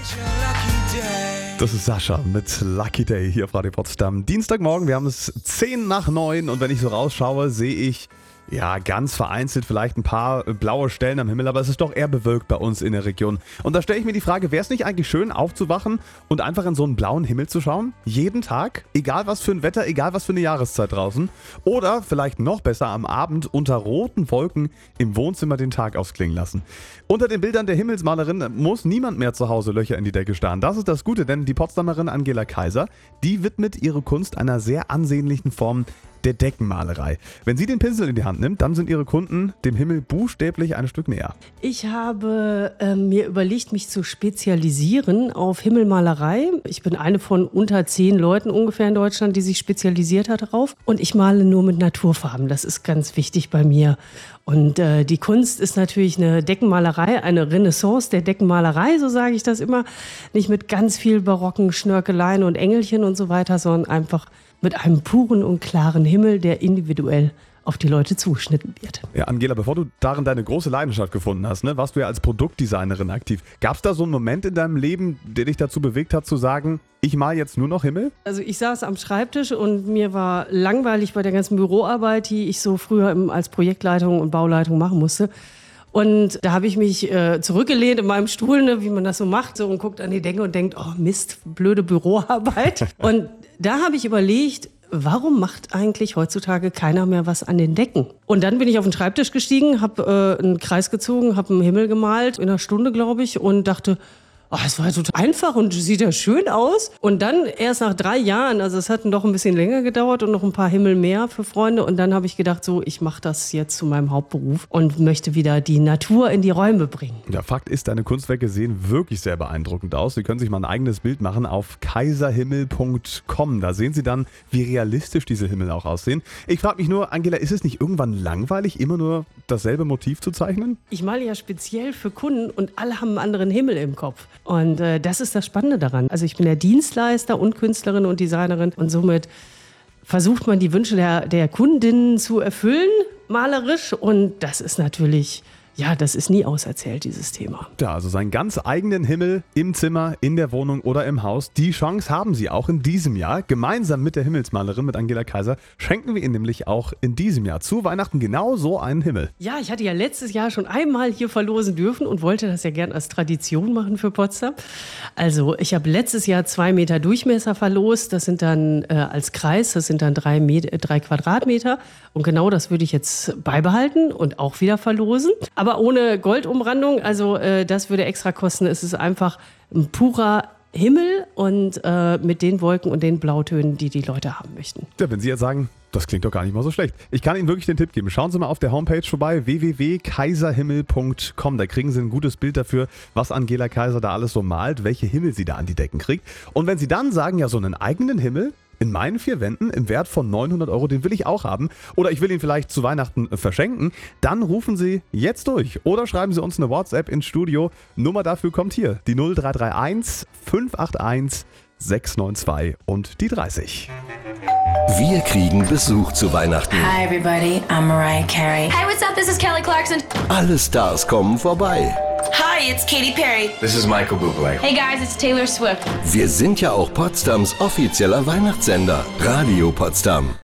Das ist Sascha mit Lucky Day hier auf Radio Potsdam. Dienstagmorgen, wir haben es 8:50 und wenn ich so rausschaue, sehe ich ganz vereinzelt vielleicht ein paar blaue Stellen am Himmel, aber es ist doch eher bewölkt bei uns in der Region. Und da stelle ich mir die Frage, wäre es nicht eigentlich schön aufzuwachen und einfach in so einen blauen Himmel zu schauen? Jeden Tag, egal was für ein Wetter, egal was für eine Jahreszeit draußen. Oder vielleicht noch besser am Abend unter roten Wolken im Wohnzimmer den Tag ausklingen lassen. Unter den Bildern der Himmelsmalerin muss niemand mehr zu Hause Löcher in die Decke starren. Das ist das Gute, denn die Potsdamerin Angela Kaiser, die widmet ihre Kunst einer sehr ansehnlichen Form der Deckenmalerei. Wenn sie den Pinsel in die Hand nimmt, dann sind ihre Kunden dem Himmel buchstäblich ein Stück näher. Ich habe mir überlegt, mich zu spezialisieren auf Himmelmalerei. Ich bin eine von unter 10 Leuten ungefähr in Deutschland, die sich spezialisiert hat darauf. Und ich male nur mit Naturfarben. Das ist ganz wichtig bei mir. Und die Kunst ist natürlich eine Deckenmalerei, eine Renaissance der Deckenmalerei, so sage ich das immer. Nicht mit ganz viel barocken Schnörkeleien und Engelchen und so weiter, sondern einfach mit einem puren und klaren Himmel, der individuell auf die Leute zugeschnitten wird. Ja, Angela, bevor du darin deine große Leidenschaft gefunden hast, warst du ja als Produktdesignerin aktiv. Gab es da so einen Moment in deinem Leben, der dich dazu bewegt hat, zu sagen, ich male jetzt nur noch Himmel? Also ich saß am Schreibtisch und mir war langweilig bei der ganzen Büroarbeit, die ich so früher als Projektleitung und Bauleitung machen musste. Und da habe ich mich zurückgelehnt in meinem Stuhl, wie man das so macht, so, und guckt an die Decke und denkt, oh Mist, blöde Büroarbeit. Und da habe ich überlegt, warum macht eigentlich heutzutage keiner mehr was an den Decken? Und dann bin ich auf den Schreibtisch gestiegen, habe einen Kreis gezogen, habe einen Himmel gemalt, in einer Stunde, glaube ich, und dachte, es war ja total einfach und sieht ja schön aus. Und dann erst nach 3 Jahren, also es hat doch ein bisschen länger gedauert und noch ein paar Himmel mehr für Freunde. Und dann habe ich gedacht, so, ich mache das jetzt zu meinem Hauptberuf und möchte wieder die Natur in die Räume bringen. Ja, Fakt ist, deine Kunstwerke sehen wirklich sehr beeindruckend aus. Sie können sich mal ein eigenes Bild machen auf kaiserhimmel.com. Da sehen Sie dann, wie realistisch diese Himmel auch aussehen. Ich frage mich nur, Angela, ist es nicht irgendwann langweilig, immer nur dasselbe Motiv zu zeichnen? Ich male ja speziell für Kunden und alle haben einen anderen Himmel im Kopf. Und das ist das Spannende daran. Also ich bin der Dienstleister und Künstlerin und Designerin und somit versucht man die Wünsche der Kundinnen zu erfüllen, malerisch. Und das ist natürlich, das ist nie auserzählt, dieses Thema. Ja, also seinen ganz eigenen Himmel im Zimmer, in der Wohnung oder im Haus. Die Chance haben Sie auch in diesem Jahr. Gemeinsam mit der Himmelsmalerin, mit Angela Kaiser, schenken wir Ihnen nämlich auch in diesem Jahr zu Weihnachten genau so einen Himmel. Ja, ich hatte ja letztes Jahr schon einmal hier verlosen dürfen und wollte das ja gern als Tradition machen für Potsdam. Also ich habe letztes Jahr 2 Meter Durchmesser verlost. Das sind dann als Kreis, das sind dann 3 Quadratmeter. Und genau das würde ich jetzt beibehalten und auch wieder verlosen. Aber ohne Goldumrandung, also das würde extra kosten. Es ist einfach ein purer Himmel und mit den Wolken und den Blautönen, die die Leute haben möchten. Ja, wenn Sie jetzt sagen, das klingt doch gar nicht mal so schlecht. Ich kann Ihnen wirklich den Tipp geben. Schauen Sie mal auf der Homepage vorbei, www.kaiserhimmel.com. Da kriegen Sie ein gutes Bild dafür, was Angela Kaiser da alles so malt, welche Himmel sie da an die Decken kriegt. Und wenn Sie dann sagen, ja, so einen eigenen Himmel in meinen 4 Wänden im Wert von 900 €, den will ich auch haben, oder ich will ihn vielleicht zu Weihnachten verschenken, dann rufen Sie jetzt durch oder schreiben Sie uns eine WhatsApp ins Studio. Nummer dafür kommt hier, die 0331 581 692 und die 30. Wir kriegen Besuch zu Weihnachten. Hi everybody, I'm Mariah Carey. Hi, what's up? This is Kelly Clarkson. Alle Stars kommen vorbei. Hi, it's Katy Perry. This is Michael Bublé. Hey guys, it's Taylor Swift. Wir sind ja auch Potsdams offizieller Weihnachtssender. Radio Potsdam.